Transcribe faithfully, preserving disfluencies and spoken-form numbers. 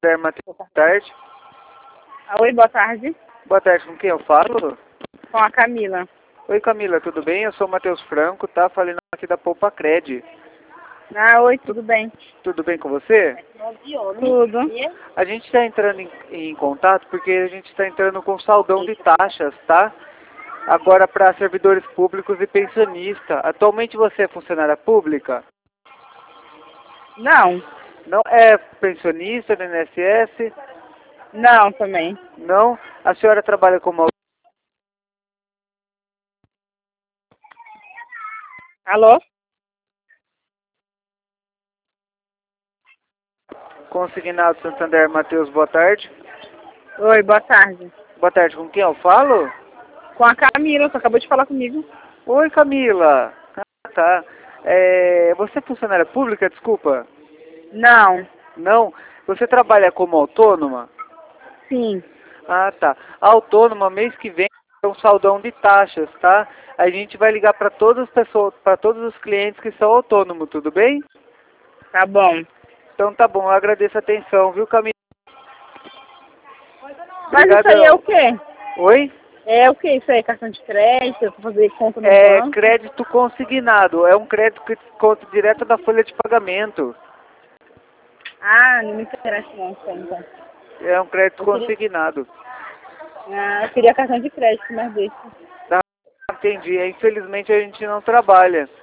Matheus, boa tarde. Oi, boa tarde. Boa tarde, com quem eu falo? Com a Camila. Oi, Camila, tudo bem? Eu sou o Matheus Franco, tá? Falando aqui da Poupa Cred. Ah, oi, tudo bem? Tudo bem com você? Tudo. A gente está entrando em, em contato porque a gente está entrando com saldão de taxas, tá? Agora para servidores públicos e pensionista. Atualmente você é funcionária pública? Não. Não é pensionista do I N S S? Não, também. Não? A senhora trabalha como Alô? consignado Santander Matheus, boa tarde. Oi, boa tarde. Boa tarde, com quem eu falo? Com a Camila, você acabou de falar comigo. Oi, Camila. Ah, tá. É, você é funcionária pública, desculpa? Não. Não? Você trabalha como autônoma? Sim. Ah, tá. A autônoma, mês que vem, é um saldão de taxas, tá? A gente vai ligar para todas as pessoas, para todos os clientes que são autônomos, tudo bem? Tá bom. Então tá bom, eu agradeço a atenção, viu, Camila? Mas isso aí é o quê? Oi? É o que isso aí? Cartão de crédito? Pra fazer conta no É banco? crédito consignado, é um crédito que conta direto da folha de pagamento. Ah, não me interessa não, então. É um crédito Eu queria- consignado. Ah, eu queria cartão de crédito, mas deixa. Tá? Entendi. Infelizmente a gente não trabalha.